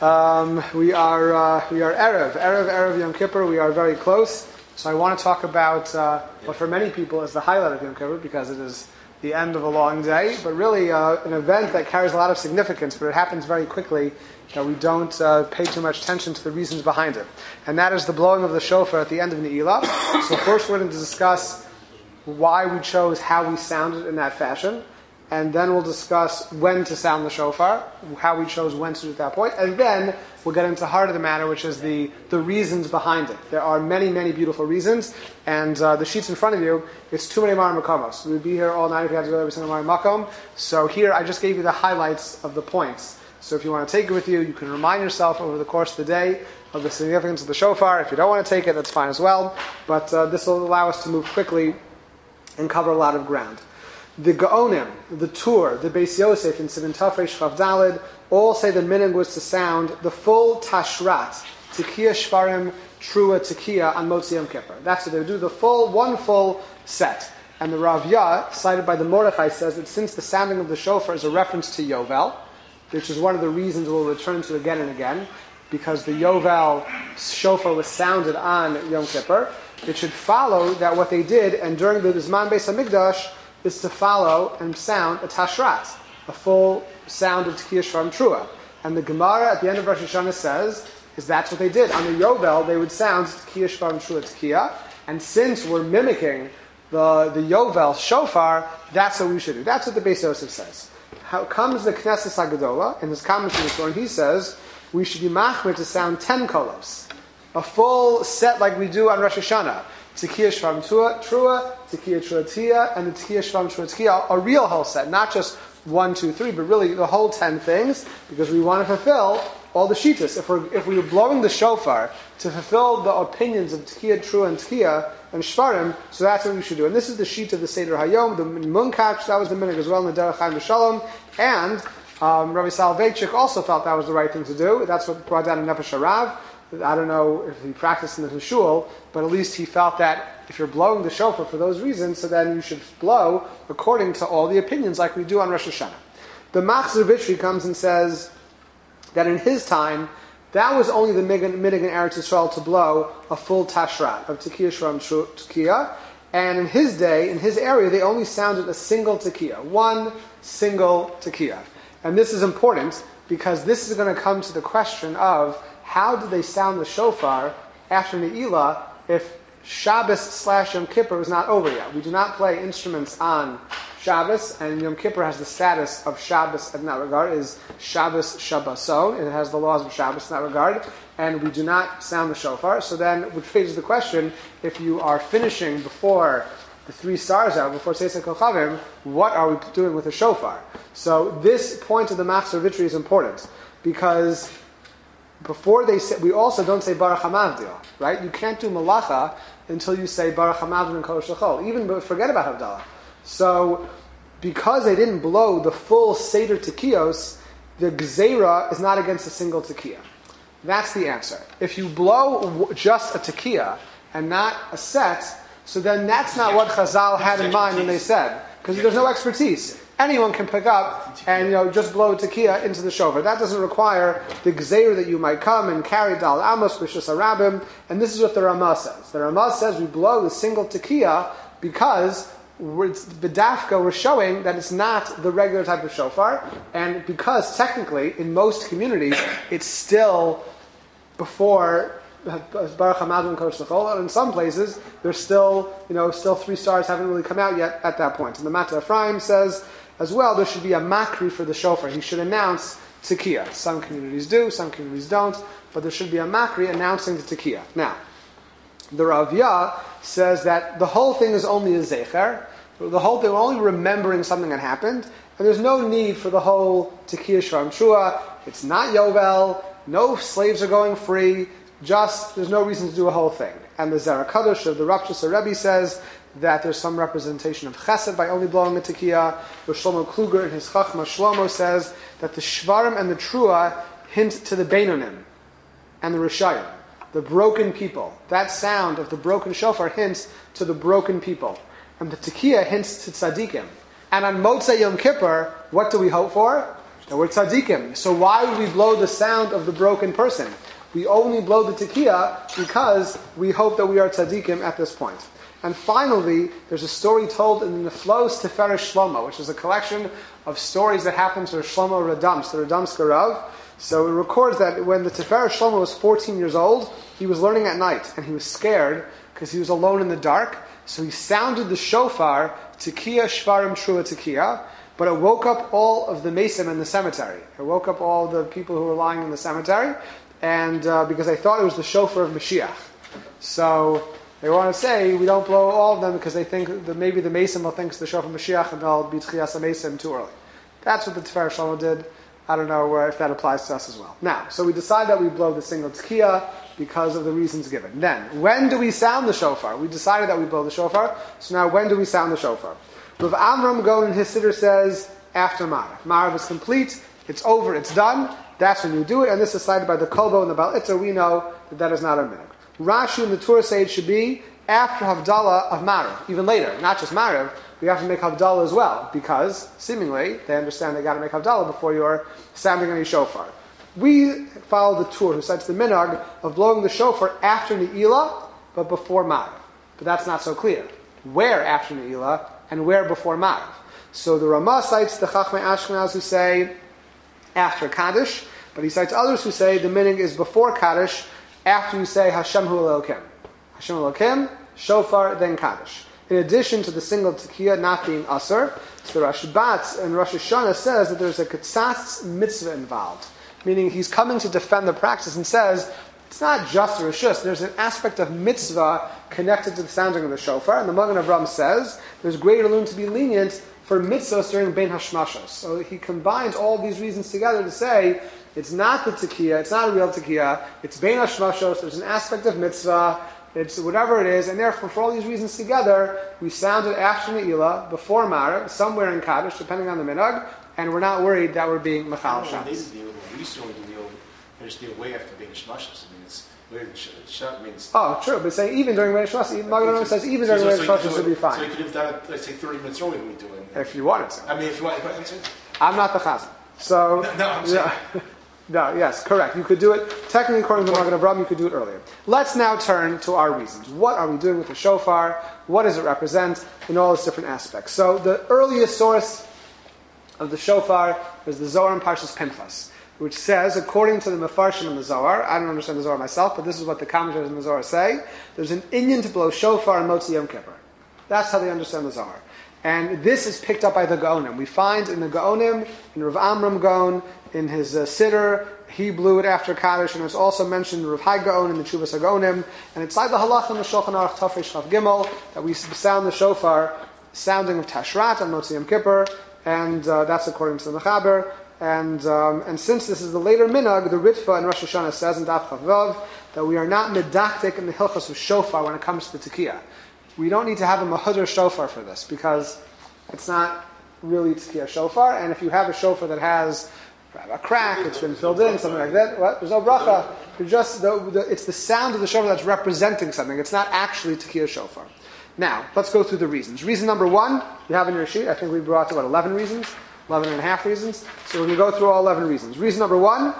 We are Erev Yom Kippur. We are very close. So I want to talk about what for many people is the highlight of Yom Kippur because it is the end of a long day, but really an event that carries a lot of significance, but it happens very quickly. We don't pay too much attention to the reasons behind it. And that is the blowing of the shofar at the end of Ne'ilah. So first we're going to discuss why we chose how we sounded in that fashion. And then we'll discuss when to sound the shofar, how we chose when to do it at that point. And then we'll get into the heart of the matter, which is the reasons behind it. There are many, many beautiful reasons. And the sheets in front of you, it's too many Mar Makomos. We'd be here all night if you had to go to every single Mar Makom. So here, I just gave you the highlights of the points. So if you want to take it with you, you can remind yourself over the course of the day of the significance of the shofar. If you don't want to take it, that's fine as well. But this will allow us to move quickly and cover a lot of ground. The Gaonim, the Tur, the Beis Yosef, and Sivan Tafresh Chav Daled all say the minhag was to sound the full Tashrat, Tekiah Shvarim, Trua Tekiah on Motzi Yom Kippur. That's what they would do, one full set. And the Rav Yah, cited by the Mordechai, says that since the sounding of the shofar is a reference to Yovel, which is one of the reasons we'll return to again and again, because the Yovel shofar was sounded on Yom Kippur, it should follow that what they did, and during the Zman Beis HaMikdash, is to follow and sound a tashrat, a full sound of Tekiah Shvarim Trua. And the Gemara at the end of Rosh Hashanah says, is that's what they did. On the Yovel, they would sound Tekiah Shvarim Trua Tekiah, and since we're mimicking the Yovel shofar, that's what we should do. That's what the Beis Yosef says. How comes the Knesset Hagadola, in his comments on the Torah, he says, we should be machmir to sound 10 kolos, a full set like we do on Rosh Hashanah. Tekiah Shvarim Trua, Tekiah Trua Tekiah, and the Tekiah Shvarim Trua Tekiah, a real whole set, not just 1, 2, 3, but really the whole 10 things, because we want to fulfill all the shittas. If we were blowing the shofar to fulfill the opinions of Tekiah Trua and Tekiah and Shvarim, so that's what we should do. And this is the sheet of the Seder Hayom, the Munkach, that was the minhag as well in the Derech Chaim V'Shalom, and Rabbi Soloveitchik also felt that was the right thing to do. That's what brought down in Nefesh Harav. I don't know if he practiced in the shul, but at least he felt that if you're blowing the shofar for those reasons, so then you should blow according to all the opinions like we do on Rosh Hashanah. The Machzor Vitri comes and says that in his time, that was only the minhag in Eretz Yisrael to blow a full tashrat of Tekiah Shvarim Tekiah, and in his day, in his area, they only sounded a single Tekiah, one single Tekiah. And this is important because this is going to come to the question of how do they sound the shofar after Ne'ilah if Shabbos / Yom Kippur is not over yet? We do not play instruments on Shabbos, and Yom Kippur has the status of Shabbos in that regard. It is Shabbos Shabboson. It has the laws of Shabbos in that regard, and we do not sound the shofar. So then, which raises the question, if you are finishing before the 3 stars out, before Tzeitzei Kochavim, what are we doing with the shofar? So this point of the Machzor Vitri is important, because before they say, we also don't say Baruch HaMavdil, right? You can't do Malacha until you say Baruch HaMavdil and Kodesh L'chol. Even forget about Havdalah. So, because they didn't blow the full Seder Tekios, the Gzeira is not against a single Tekiah. That's the answer. If you blow just a Tekiah and not a set, so then that's not what Chazal had in mind when they said, because there's no expertise. Anyone can pick up and just blow tekiah into the shofar. That doesn't require the gzeir that you might come and carry dal amos b'shus harabim. And this is what the Ramah says. The Ramah says we blow the single tekiah because b'dafka we're showing that it's not the regular type of shofar, and because technically in most communities it's still before Baruch HaMavdil and Kodesh L'chol. In some places there's still 3 stars haven't really come out yet at that point. And the Matzah Ephraim says as well, there should be a makri for the shofar. He should announce tekiah. Some communities do, some communities don't, but there should be a makri announcing the tekiah. Now, the Rav Yah says that the whole thing is only a zecher. The whole thing, we're only remembering something that happened, and there's no need for the whole Tekiah Shvarim Trua. It's not Yovel, no slaves are going free, there's no reason to do a whole thing. And the Zera Kadosh of the Rav Shlomo Rebbe says that there's some representation of chesed by only blowing a tekiah. The Shlomo Kluger in his Chachma Shlomo says that the Shvarim and the Trua hint to the Beinonim and the Rishayim, the broken people. That sound of the broken shofar hints to the broken people. And the tekiah hints to tzaddikim. And on Motzei Yom Kippur, what do we hope for? that we're tzaddikim. So why would we blow the sound of the broken person? We only blow the tekiah because we hope that we are tzaddikim at this point. And finally, there's a story told in the Neflos Tiferes Shlomo, which is a collection of stories that happened to Shlomo Radamsk, the Radamsker Rav. So it records that when the Tiferes Shlomo was 14 years old, he was learning at night, and he was scared because he was alone in the dark. So he sounded the shofar, Tekiah Shvarim Trua Tekiah, but it woke up all of the Mesim in the cemetery. It woke up all the people who were lying in the cemetery, and because they thought it was the shofar of Mashiach. So they want to say we don't blow all of them because they think that maybe the Mesim will think it's the shofar of Mashiach and they'll be Tchiyas HaMesim too early. That's what the Tiferes Shlomo did. I don't know if that applies to us as well. Now, so we decide that we blow the single tekiah because of the reasons given. Then, when do we sound the shofar? We decided that we blow the shofar. So now, when do we sound the shofar? Rav Amram Gaon in his Siddur says, after Marav. Marav is complete, it's over, it's done. That's when you do it, and this is cited by the Kolbo and the Baal Itzer. We know that that is not a minhag. Rashi and the Torah say it should be after Havdalah of Marav, even later, not just Marav. We have to make Havdalah as well, because seemingly they understand they got to make Havdalah before you're sounding any shofar. We follow the Tur, who cites the minhag of blowing the shofar after Ne'ilah, but before Marav. But that's not so clear. Where after Ne'ilah and where before Marav? So the Ramah cites the Chachmei Ashkenaz who say after Kaddish, but he cites others who say the minhag is before Kaddish, after you say Hashem Hu Elokim. Hashem Elokim, shofar, then Kaddish. In addition to the single tekiah not being asur, so the Rashbat and Rosh Hashanah says that there's a ketzatz mitzvah involved, meaning he's coming to defend the practice and says it's not just a reshus. There's an aspect of mitzvah connected to the sounding of the shofar, and the Magen Avraham says there's greater room to be lenient for mitzvahs during Bein Hashmashos. So he combines all these reasons together to say it's not the tekiah, it's not a real tekiah, it's Bein Hashmashos. There's an aspect of mitzvah. It's whatever it is, and therefore, for all these reasons together, we sound it after Ne'ilah, before Marav, somewhere in Kaddish, depending on the minhag, and we're not worried that we're being Machal Shabbos. We used to only do way after being Shmashas. I mean, it's where Shabbat means. Oh, true, but say even during Bein Hashmashos, Magen Avraham says even during Bein Hashmashos would be fine. So you could have done it, let's say 30 minutes early, we do it. If you wanted to. I mean, if you want, I'm not the Chazan. So, no, I'm saying. No, yes, correct. You could do it, technically according to Magen Avraham, you could do it earlier. Let's now turn to our reasons. What are we doing with the shofar? What does it represent in all its different aspects? So the earliest source of the shofar is the Zohar in Parshas Pinchas, which says, according to the Mefarshim in the Zohar, I don't understand the Zohar myself, but this is what the commentators in the Zohar say, there's an inyan to blow shofar in Motzi Yom Kippur. That's how they understand the Zohar. And this is picked up by the Gaonim. We find in the Gaonim, in Rav Amram Gaon, in his Siddur, he blew it after Kaddish, and it's also mentioned in Rav Hai Gaon in the Chuvas HaGaonim, and it's like the Halach in the Shulchan Aruch Tafresh Chav Gimel, that we sound the shofar, sounding of Tashrat on Motzi Yom Kippur, and that's according to the Mechaber. And since this is the later minhag, the Ritva in Rosh Hashanah says in Daf Chavav that we are not medaktik in the Hilchos of shofar when it comes to the Tekiah. We don't need to have a mahudr shofar for this, because it's not really Tekiah shofar, and if you have a shofar that has a crack, it's been filled in, something like that, what? There's no bracha. It's the sound of the shofar that's representing something. It's not actually Tekiah shofar. Now, let's go through the reasons. Reason number one, you have in your sheet, I think we brought about 11 reasons, 11 and a half reasons. So we're going to go through all 11 reasons. Reason number one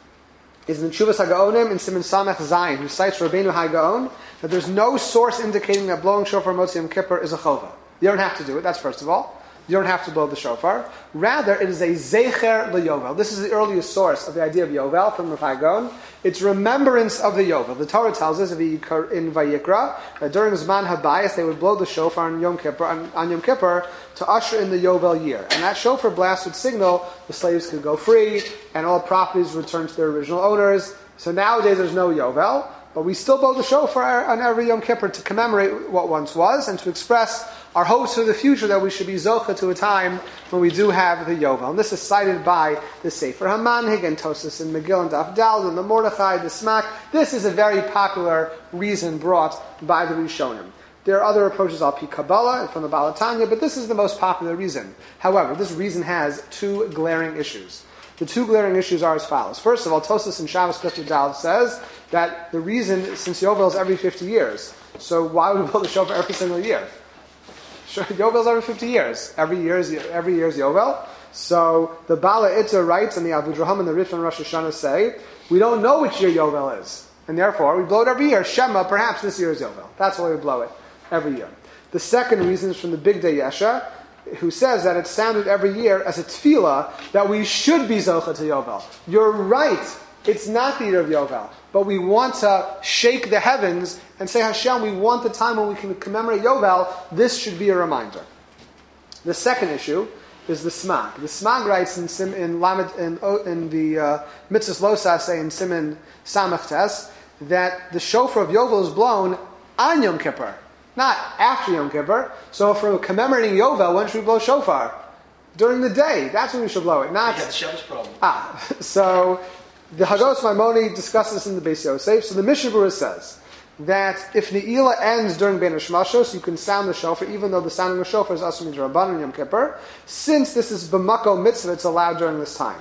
is in Chuvas HaGaonim in Siman Samech Zayin, who cites Rabbeinu Hai Gaon, that there's no source indicating that blowing shofar Motzi Yom Kippur is a chova. You don't have to do it, that's first of all. You don't have to blow the shofar. Rather, it is a zecher leYovel. This is the earliest source of the idea of Yovel from Rav Hai Gaon. It's remembrance of the Yovel. The Torah tells us in Vayikra that during Zman Habayis they would blow the shofar on Yom Kippur to usher in the Yovel year. And that shofar blast would signal the slaves could go free and all properties would return to their original owners. So nowadays there's no Yovel, but we still blow the shofar on every Yom Kippur to commemorate what once was and to express our hopes for the future that we should be zocha to a time when we do have the Yovel. And this is cited by the Sefer HaManhig and Tosas and Megillah and Daf Daled and the Mordechai, the Smak. This is a very popular reason brought by the Rishonim. There are other approaches al pi Kabbalah and from the Baal Tanya, but this is the most popular reason. However, this reason has two glaring issues. The two glaring issues are as follows. First of all, Tosas and Shabbos Kufta Daled says that the reason, since Yovel is every 50 years, so why would we blow the shofar every single year? Yovel is every 50 years. Every year is Yovel. So the Bala Itza writes, and the Avudraham and the Rif and Rosh Hashanah say, we don't know which year Yovel is. And therefore, we blow it every year. Shema, perhaps this year is Yovel. That's why we blow it every year. The second reason is from the Big Day Yesha, who says that it's sounded every year as a tefillah that we should be Zocha to Yovel. You're right. It's not the year of Yovel. But we want to shake the heavens and say, Hashem, we want the time when we can commemorate Yovel. This should be a reminder. The second issue is the Smag. The Smag writes in the Mitzvahs Losas, say in Siman Samach Tes, that the shofar of Yovel is blown on Yom Kippur, not after Yom Kippur. So if we're commemorating Yovel, when should we blow shofar? During the day. That's when we should blow it. Not. Yeah, the Shabbos problem. So the Hagos Maimoni discusses this in the Beis Yosef. So the Mishnah Berurah says that if Ne'ilah ends during Bein Hashmashos, you can sound the shofar, even though the sounding of shofar is Asur Midrabanan Yom Kippur. Since this is B'mako Mitzvah, it's allowed during this time.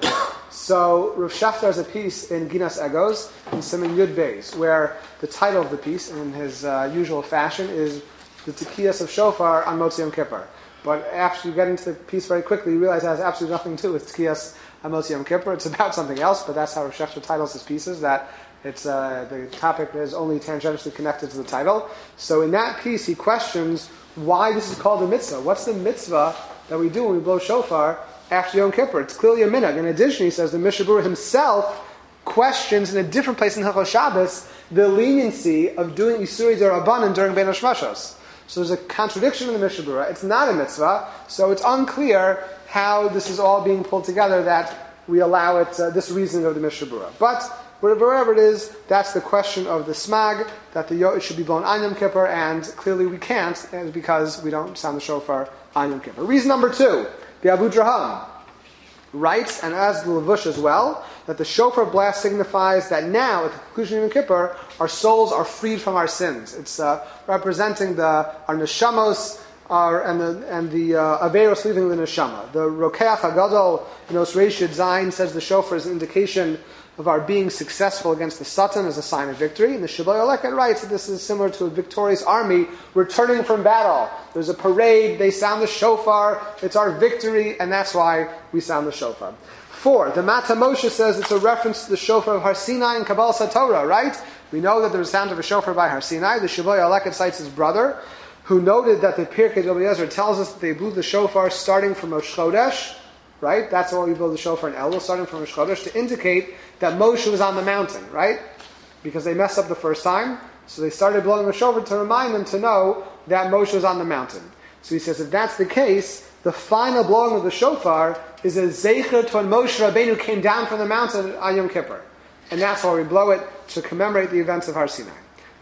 So Rav Shaftar has a piece in Ginas Egos, in Siman Yud Beis, where the title of the piece, in his usual fashion, is the Tekiyas of Shofar on Motzi Yom Kippur. But after you get into the piece very quickly, you realize it has absolutely nothing to do with Tekiyas on Motzi Yom Kippur. It's about something else, but that's how Rav Shaftar titles his pieces, that it's the topic is only tangentially connected to the title. So in that piece, he questions why this is called a mitzvah. What's the mitzvah that we do when we blow shofar after Yom Kippur? It's clearly a minhag. In addition, he says the Mishnah Berurah himself questions in a different place in Hilchos Shabbos the leniency of doing Isurei D'Rabbanan during Bein Hashmashos. So there's a contradiction in the Mishnah Berurah. It's not a mitzvah, so it's unclear how this is all being pulled together that we allow it this reasoning of the Mishnah Berurah. But wherever it is, that's the question of the smag, that it should be blown on Yom Kippur, and clearly we can't, because we don't sound the shofar on Yom Kippur. Reason number 2, the Avudraham writes, and as the Levush as well, that the shofar blast signifies that now, at the conclusion of Yom Kippur, our souls are freed from our sins. It's representing our neshamos, and the averos leaving the neshama. The Rokeach HaGadol in Osreish Zayin says the shofar is an indication of our being successful against the Satan as a sign of victory. And the Shibbolei Oleket writes that this is similar to a victorious army returning from battle. There's a parade, they sound the shofar, it's our victory, and that's why we sound the shofar. 4, the Mata Moshe says it's a reference to the shofar of Har Sinai and Kabbalas HaTorah, right? We know that there's a sound of a shofar by Har Sinai. The Shibbolei Oleket cites his brother, who noted that the Pirkei Eliezer tells us that they blew the shofar starting from Rosh Chodesh, right? That's why we blow the shofar in Elul, starting from Rosh Chodesh, to indicate that Moshe was on the mountain, right? Because they messed up the first time, so they started blowing the shofar to remind them to know that Moshe was on the mountain. So he says, if that's the case, the final blowing of the shofar is a zeicher to when Moshe Rabbeinu came down from the mountain on Yom Kippur. And that's why we blow it, to commemorate the events of Har Sinai.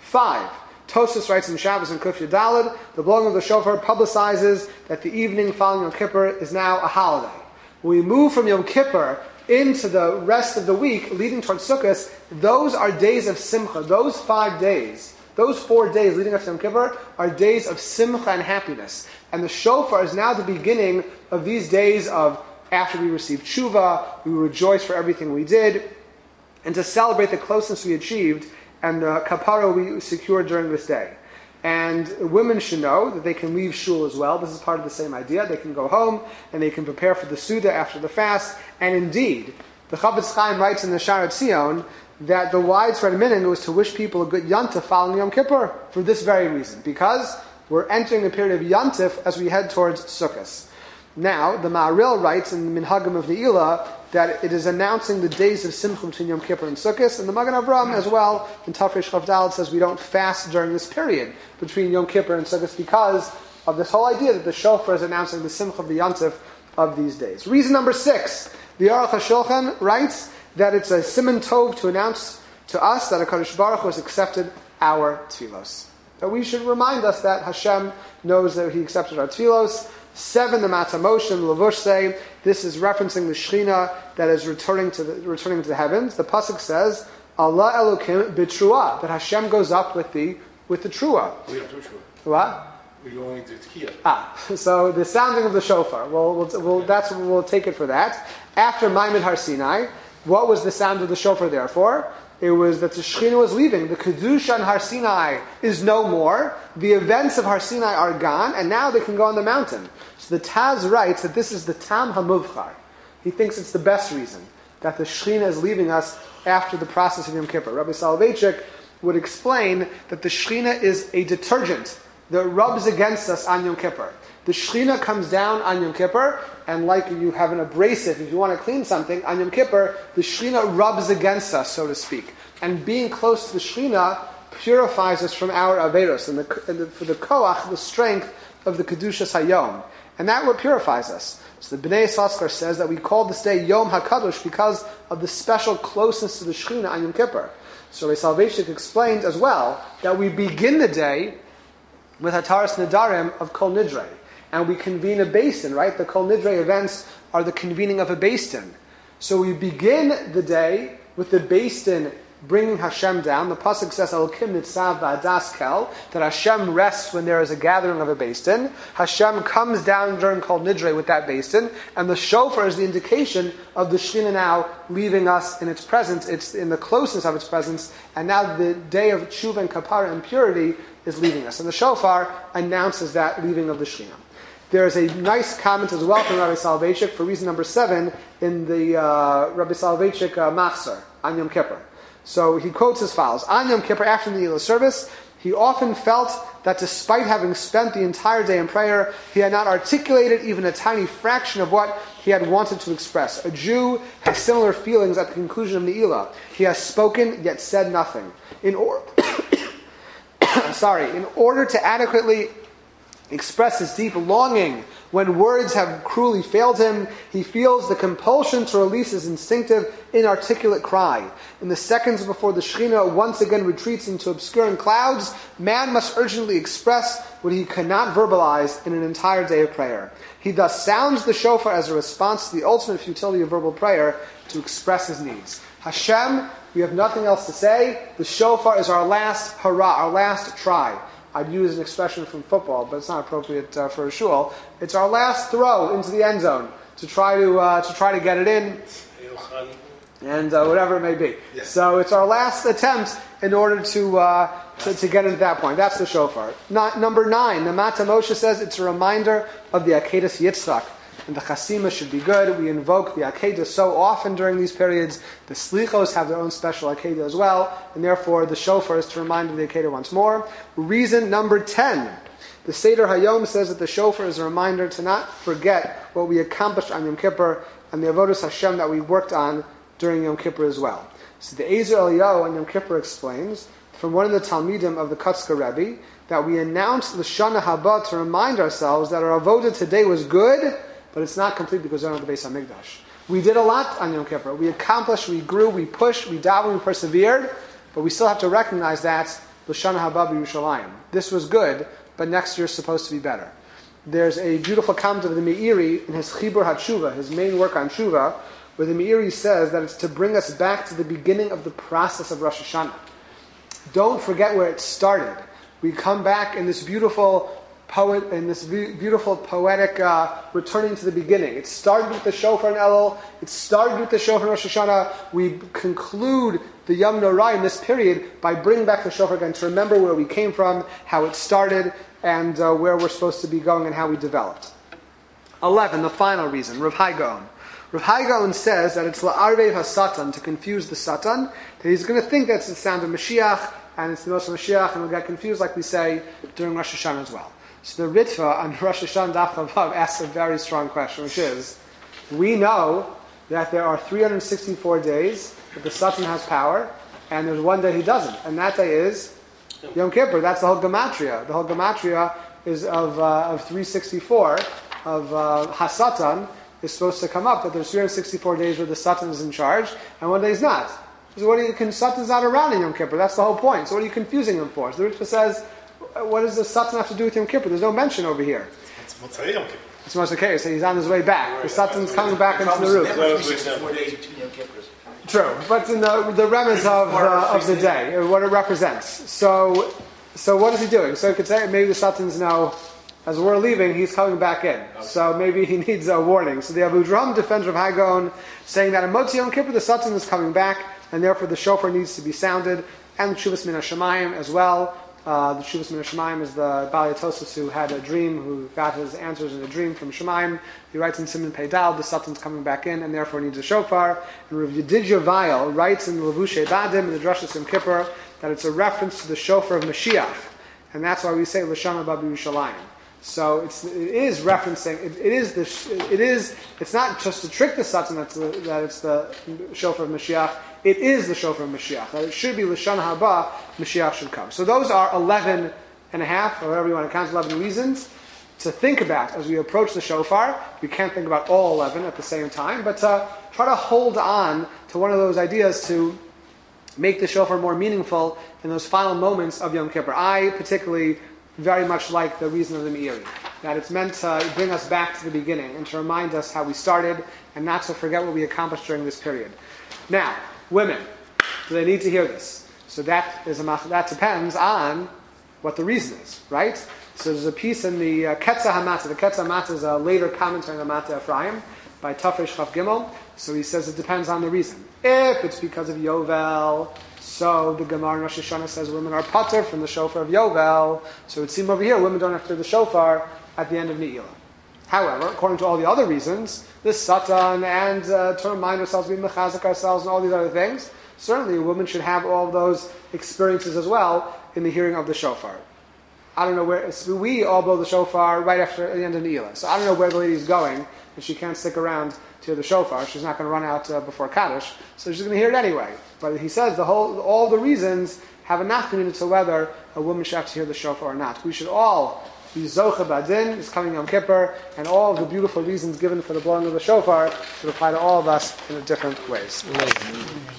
5, Tosfos writes in Shabbos and Kuf Yudalid, the blowing of the shofar publicizes that the evening following Yom Kippur is now a holiday. When we move from Yom Kippur into the rest of the week, leading towards Sukkot, those are days of Simcha. Those 5 days, those 4 days leading up to Yom Kippur are days of Simcha and happiness. And the shofar is now the beginning of these days of, after we receive tshuva, we rejoice for everything we did, and to celebrate the closeness we achieved and the kapara we secured during this day. And women should know that they can leave shul as well. This is part of the same idea. They can go home and they can prepare for the Suda after the fast. And indeed, the Chavetz Chaim writes in the Sha'ar Tzion that the widespread minhag was to wish people a good Yontif following Yom Kippur for this very reason, because we're entering a period of Yontif as we head towards Sukkot. Now, the Ma'aril writes in the Minhagim of Ne'ilah that it is announcing the days of Simcha between Yom Kippur and Sukkot, and the Magen Avraham as well in Tafresh Chav Daled says we don't fast during this period between Yom Kippur and Sukkot because of this whole idea that the shofar is announcing the Simcha of the Yontif of these days. Reason number 6, the Aruch HaShulchan writes that it's a siman tov to announce to us that HaKadosh Baruch Hu has accepted our tefillos. That we should remind us that Hashem knows that He accepted our tefillos. 7, the Mata Moshe and Levush say this is referencing the Shechina that is returning to the heavens. The pasuk says, Allah Elokim b'truah, that Hashem goes up with the truah. We don't do truah. What? We're going to Tekiyah. So the sounding of the shofar. We'll take it for that. After Maimid Har Sinai, what was the sound of the shofar there for? It was that the Shekhinah was leaving. The Kedusha on Har Sinai is no more. The events of Har Sinai are gone, and now they can go on the mountain. So the Taz writes that this is the Tam HaMuvchar. He thinks it's the best reason, that the Shekhinah is leaving us after the process of Yom Kippur. Rabbi Soloveitchik would explain that the Shekhinah is a detergent that rubs against us on Yom Kippur. The Shekhinah comes down on Yom Kippur, and like you have an abrasive, if you want to clean something, on Yom Kippur, the Shekhinah rubs against us, so to speak. And being close to the Shekhinah purifies us from our Averos, and for the Koach, the strength of the Kedushas Hayom. And that what purifies us. So the Bnei Yissaschar says that we call this day Yom HaKadosh because of the special closeness to the Shekhinah on Yom Kippur. So Rabbi Soloveitchik explains as well that we begin the day with Hataras Nedarim of Kol Nidrei. And we convene a basin, right? The Kol Nidrei events are the convening of a basin. So we begin the day with the basin bringing Hashem down. The pasuk says, Elokim nitzav ba'adas kel, that Hashem rests when there is a gathering of a basin. Hashem comes down during Kol Nidrei with that basin, and the shofar is the indication of the Shekhinah now leaving us in its presence. It's in the closeness of its presence, and now the day of tshuva and kapara and purity is leaving us. And the shofar announces that leaving of the Shekhinah. There is a nice comment as well from Rabbi Soloveitchik for reason number 7 in the Rabbi Soloveitchik Machzor on Yom Kippur. So he quotes as follows: on Yom Kippur, after the Neilah service, he often felt that despite having spent the entire day in prayer, he had not articulated even a tiny fraction of what he had wanted to express. A Jew has similar feelings at the conclusion of Neilah. He has spoken, yet said nothing. In order to adequately express his deep longing when words have cruelly failed him, he feels the compulsion to release his instinctive, inarticulate cry. In the seconds before the Shekhinah once again retreats into obscuring clouds, man must urgently express what he cannot verbalize in an entire day of prayer. He thus sounds the shofar as a response to the ultimate futility of verbal prayer to express his needs. Hashem, we have nothing else to say. The shofar is our last hurrah, our last try. I'd use an expression from football, but it's not appropriate for a shul. It's our last throw into the end zone to try to get it in, and whatever it may be. Yes. So it's our last attempt in order to get into that point. That's the shofar. Number 9, the Mata Moshe says it's a reminder of the Akedas Yitzchak. And the Chasima should be good. We invoke the Akedah so often during these periods. The Slichos have their own special Akedah as well, and therefore the shofar is to remind of the Akedah once more. Reason number 10. The Seder Hayom says that the shofar is a reminder to not forget what we accomplished on Yom Kippur and the Avodas Hashem that we worked on during Yom Kippur as well. So the Ezer Eliyahu on Yom Kippur explains from one of the Talmidim of the Kotzker Rebbe that we announced the Shana Haba to remind ourselves that our Avodah today was good, but it's not complete because we don't have the Beis HaMikdash. We did a lot on Yom Kippur. We accomplished, we grew, we pushed, we davened, we persevered, but we still have to recognize that L'Shana Haba B'Yerushalayim. This was good, but next year is supposed to be better. There's a beautiful comment of the Meiri in his Chibur HaTshuva, his main work on Tshuva, where the Meiri says that it's to bring us back to the beginning of the process of Rosh Hashanah. Don't forget where it started. We come back in this beautiful poetic returning to the beginning. It started with the shofar in Elul. It started with the shofar in Rosh Hashanah. We conclude the Yom Norah in this period by bringing back the shofar again to remember where we came from, how it started, and where we're supposed to be going and how we developed. 11, the final reason, Rav Hai Gaon. Rav Hai Gaon says that it's la'arvev ha-satan, to confuse the Satan, that he's going to think that's the sound of Mashiach, and it's the most of Mashiach, and we'll get confused like we say during Rosh Hashanah as well. So the Ritva on Rosh Hashanah Daf Chavav asks a very strong question, which is, we know that there are 364 days that the Satan has power, and there's one day he doesn't, and that day is Yom Kippur. That's the whole Gematria. The whole Gematria is of 364, of Hasatan, is supposed to come up, that there's 364 days where the Satan is in charge, and one day he's not. So Satan's not around in Yom Kippur, that's the whole point. So what are you confusing him for? So the Ritva says, what does the Satan have to do with Yom Kippur? There's no mention over here. It's Motzei Yom Kippur. It's Motzei, so he's on his way back. Right. The Satan's coming back into the roof. 4 days between Yom Kippurs. True, but in the remnants of the day, what it represents. So what is he doing? So you could say maybe the Satan's now, as we're leaving, he's coming back in. Okay. So maybe he needs a warning. So the Abu Dram defends Rav Hai Gaon, saying that in Motzi Yom Kippur the Satan is coming back and therefore the shofar needs to be sounded, and Tshuvas Min HaShamayim as well. The Tshuvas Min HaShamayim is the Bali Tosfos who had a dream, who got his answers in a dream from Shemaim. He writes in Siman Pei Dal, the Satan's coming back in, and therefore needs a shofar. And Rav Yedidya Weil writes in Levushe Badim, in the Drashas Yom Kippur, that it's a reference to the shofar of Mashiach, and that's why we say L'shana Ba B'Yerushalayim. So it is referencing. It's not just to trick the Satan that it's the shofar of Mashiach. It is the shofar of Mashiach. That it should be L'shana Haba, Mashiach should come. So those are 11 and a half, or whatever you want to count, 11 reasons to think about as we approach the shofar. We can't think about all 11 at the same time, but try to hold on to one of those ideas to make the shofar more meaningful in those final moments of Yom Kippur. I particularly very much like the reason of the Meiri, that it's meant to bring us back to the beginning and to remind us how we started and not to forget what we accomplished during this period. Now, women, do they need to hear this? So that depends on what the reason is, right? So there's a piece in the Ketzah HaMatzah. The Ketzah HaMatzah is a later commentary on the Matzah Ephraim by Tafresh Chaf Gimel. So he says it depends on the reason. If it's because of Yovel, so the Gemara in Rosh Hashanah says women are pater from the shofar of Yovel. So it would seem over here women don't have to hear the shofar at the end of Ne'ilah. However, according to all the other reasons, the Satan and to remind ourselves, we mechazik ourselves and all these other things, certainly a woman should have all of those experiences as well in the hearing of the shofar. I don't know where, we all blow the shofar right after the end of Ne'ilah. So I don't know where the lady's going, and she can't stick around to hear the shofar. She's not going to run out before Kaddish, so she's going to hear it anyway. But he says all the reasons have a nafkamina to whether a woman should have to hear the shofar or not. We should all be zocha badin, is coming Yom Kippur, and all the beautiful reasons given for the blowing of the shofar should apply to all of us in different ways.